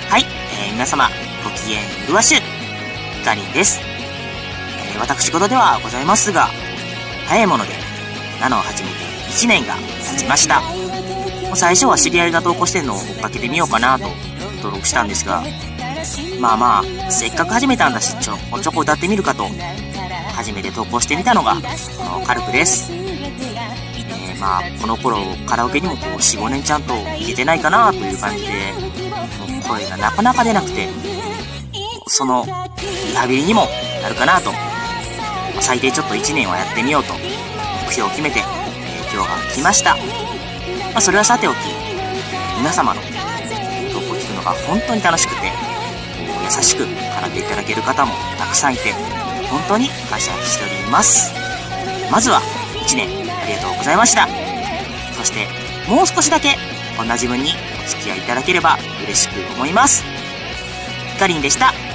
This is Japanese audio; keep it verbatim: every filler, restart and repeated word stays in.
はい、えー、皆様、ご機嫌よろしゅう、ヒカリンです。えー、私事ではございますが、早いもので、ナノを始めていちねんが経ちました。最初は知り合いが投稿してるのを追っかけてみようかなと登録したんですが、まあまあ、せっかく始めたんだし、ちょこちょこ歌ってみるかと、初めて投稿してみたのが、このカルクです。えー、まあ、この頃、カラオケにもこう、よん、ごねんちゃんと入れてないかなという感じで、もう声がなかなか出なくて、その、リハビリにもなるかなと、最低ちょっといちねんはやってみようと、目標を決めて、えー、今日が来ました。まあ、それはさておき、皆様の投稿を聞くのが本当に楽しくて、優しく絡んでいただける方もたくさんいて、本当に感謝しております。まずはいちねんありがとうございました。そしてもう少しだけこんな自分にお付き合いいただければ嬉しく思います。ヒカリンでした。